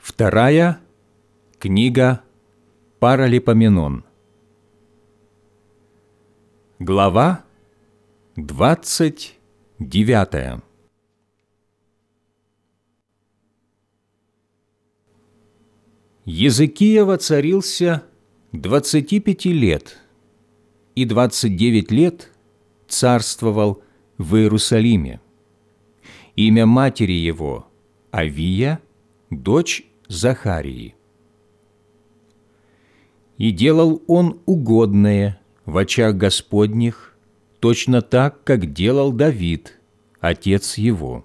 Вторая книга Паралипоменон. Глава 29. Езекия воцарился 25 лет, и 29 лет царствовал в Иерусалиме. Имя матери его – Авия, дочь Захарии. И делал он угодное в очах Господних, точно так, как делал Давид, отец его.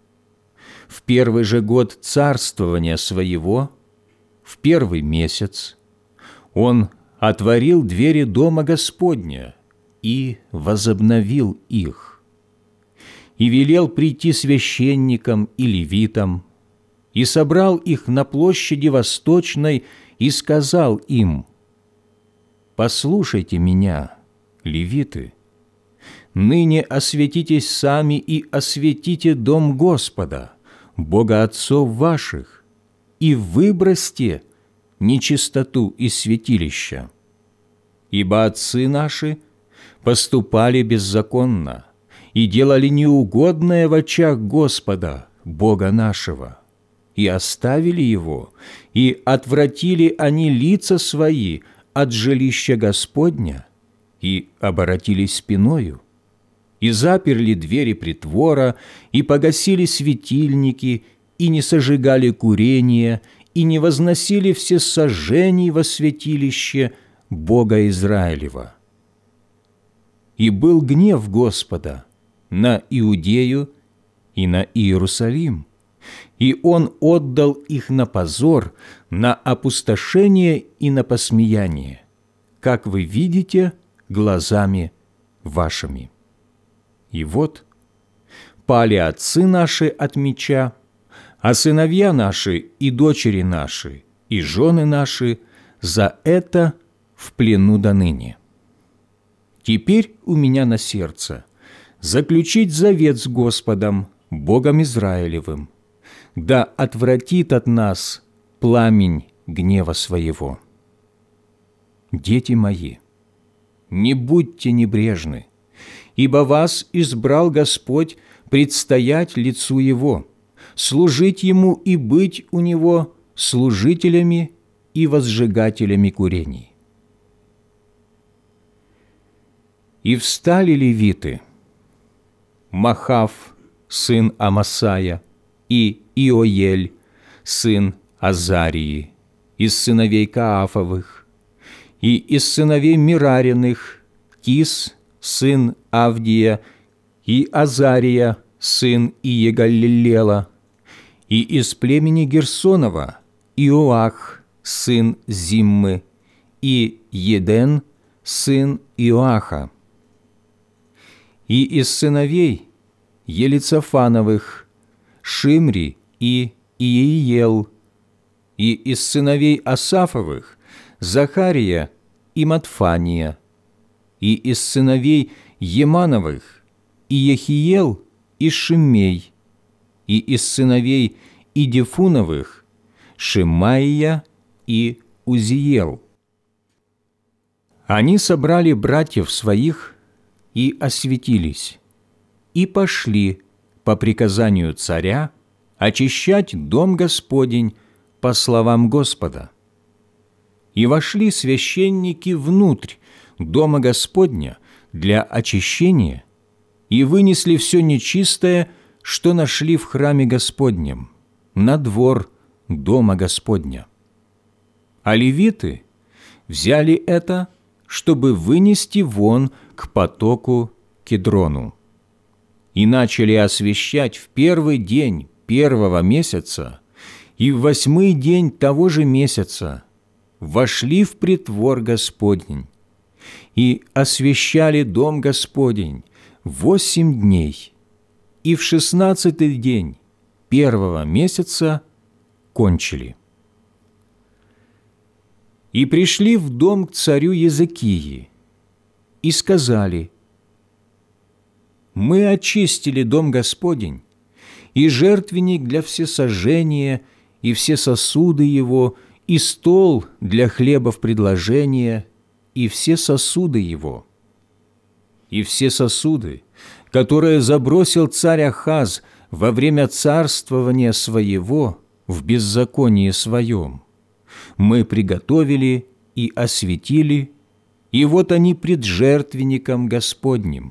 В первый же год царствования своего, в первый месяц, он отворил двери дома Господня и возобновил их, и велел прийти священникам и левитам, и собрал их на площади Восточной, и сказал им: «Послушайте меня, левиты, ныне осветитесь сами и осветите дом Господа, Бога отцов ваших, и выбросьте нечистоту из святилища. Ибо отцы наши поступали беззаконно и делали неугодное в очах Господа, Бога нашего, и оставили Его, и отвратили они лица свои от жилища Господня, и оборотились спиною, и заперли двери притвора, и погасили светильники, и не сожигали курения, и не возносили всесожжений во святилище Бога Израилева. И был гнев Господа на Иудею и на Иерусалим, и Он отдал их на позор, на опустошение и на посмеяние, как вы видите глазами вашими. И вот пали отцы наши от меча, а сыновья наши и дочери наши и жены наши за это в плену доныне. Теперь у меня на сердце заключить завет с Господом, Богом Израилевым, да отвратит от нас пламень гнева своего. Дети мои, не будьте небрежны, ибо вас избрал Господь предстоять лицу Его, служить Ему и быть у Него служителями и возжигателями курений. И встали левиты, Махав, сын Амасая, и Иоель, сын Азарии, из сыновей Каафовых, и из сыновей Мирариных, Кис, сын Авдия, и Азария, сын Иегаллелела, и из племени Герсонова Иоах, сын Зиммы, и Еден, сын Иоаха, и из сыновей Елицофановых Шимри и Иеел, и из сыновей Асафовых Захария и Матфания, и из сыновей Емановых Иехиел и Шимей, и из сыновей Идифуновых Шемаия и Узиел. Они собрали братьев своих и осветились, и пошли по приказанию царя очищать дом Господень по словам Господа. И вошли священники внутрь дома Господня для очищения и вынесли все нечистое, что нашли в храме Господнем, на двор дома Господня. А левиты взяли это, чтобы вынести вон к потоку Кедрону. И начали освящать в первый день первого месяца и в 8-й день того же месяца вошли в притвор Господень и освящали дом Господень 8 дней, и в 16-й день первого месяца кончили. И пришли в дом к царю Езекии и сказали: «Мы очистили дом Господень, и жертвенник для всесожжения, и все сосуды его, и стол для хлебов предложения, и все сосуды его. И все сосуды, которые забросил царь Ахаз во время царствования своего в беззаконии своем, мы приготовили и осветили, и вот они пред жертвенником Господним.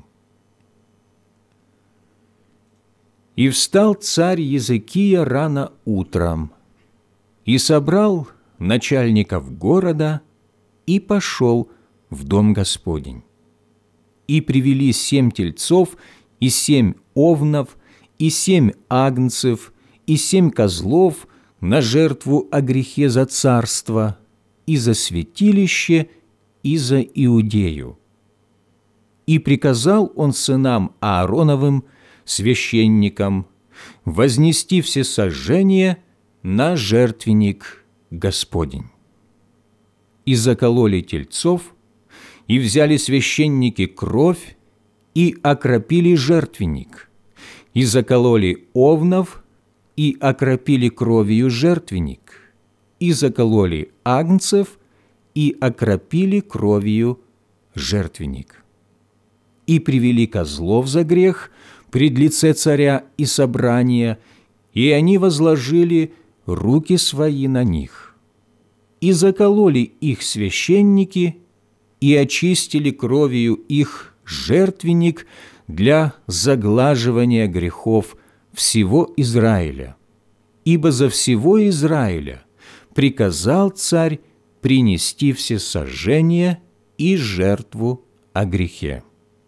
И встал царь Езекия рано утром, и собрал начальников города, и пошел в дом Господень. И привели 7 тельцов, и 7 овнов, и 7 агнцев, и 7 козлов на жертву о грехе за царство, и за святилище, и за Иудею. И приказал он сынам Аароновым, священникам, вознести всесожжение на жертвенник Господень. И закололи тельцов, и взяли священники кровь, и окропили жертвенник, и закололи овнов, и окропили кровью жертвенник, и закололи агнцев, и окропили кровью жертвенник. И привели козлов за грех пред лице царя и собрания, и они возложили руки свои на них. И закололи их священники, и очистили кровью их жертвенник для заглаживания грехов всего Израиля. Ибо за всего Израиля приказал царь принести всесожжение и жертву о грехе.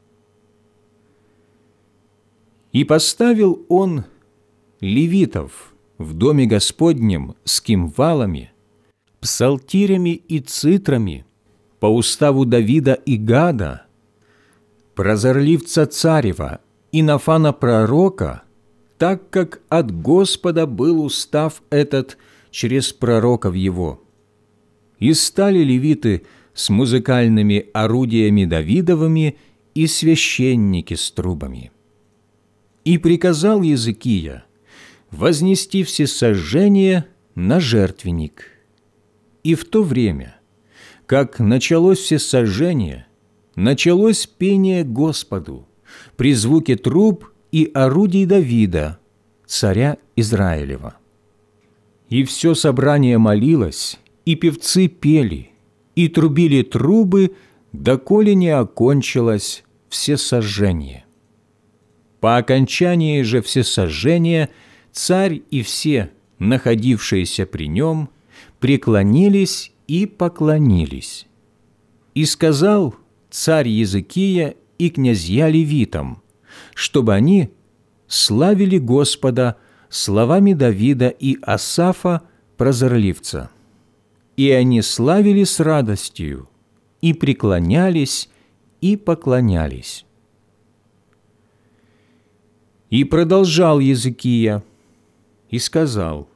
И поставил он левитов в доме Господнем с кимвалами, псалтирями и цитрами по уставу Давида и Гада, прозорливца царева и Нафана пророка, так как от Господа был устав этот через пророков его. И стали левиты с музыкальными орудиями Давидовыми и священники с трубами. И приказал Езекия вознести всесожжение на жертвенник. И в то время, как началось всесожжение, началось пение Господу при звуке труб и орудий Давида, царя Израилева. И все собрание молилось, и певцы пели, и трубили трубы, доколе не окончилось всесожжение. По окончании же всесожжения царь и все, находившиеся при нем, преклонились и поклонились. И сказал царь Езекия и князья левитам, чтобы они славили Господа словами Давида и Асафа, прозорливца. И они славили с радостью, и преклонялись, и поклонялись. И продолжал Езекия, и сказал: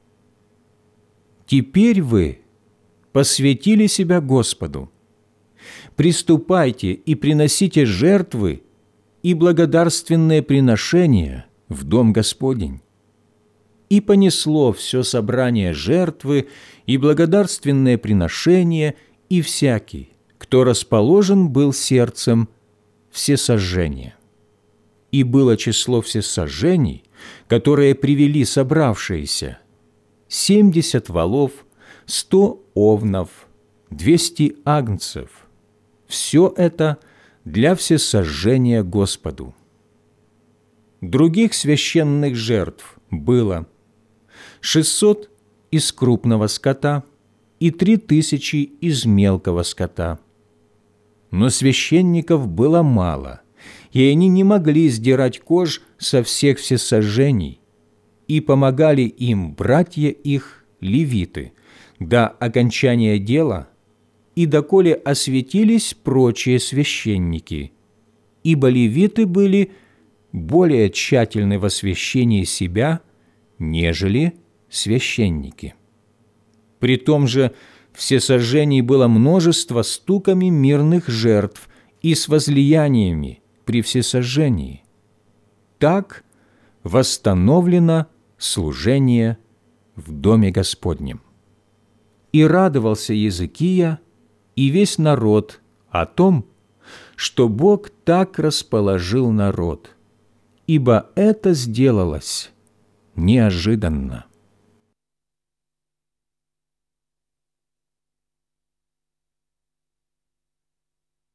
«Теперь вы посвятили себя Господу. Приступайте и приносите жертвы и благодарственные приношения в дом Господень». И понесло все собрание жертвы и благодарственные приношения, и всякий, кто расположен был сердцем, всесожжение. И было число всесожжений, которые привели собравшиеся, 70 волов, 100 овнов, 200 агнцев. Все это для всесожжения Господу. Других священных жертв было 600 из крупного скота и 3000 из мелкого скота. Но священников было мало, и они не могли сдирать кож со всех всесожжений, и помогали им братья их, левиты, до окончания дела, и доколе осветились прочие священники, ибо левиты были более тщательны в освящении себя, нежели священники. При том же всесожжений было множество стуками мирных жертв и с возлияниями при всесожжении. Так восстановлено служение в доме Господнем. И радовался Иезекия и весь народ о том, что Бог так расположил народ, ибо это сделалось неожиданно.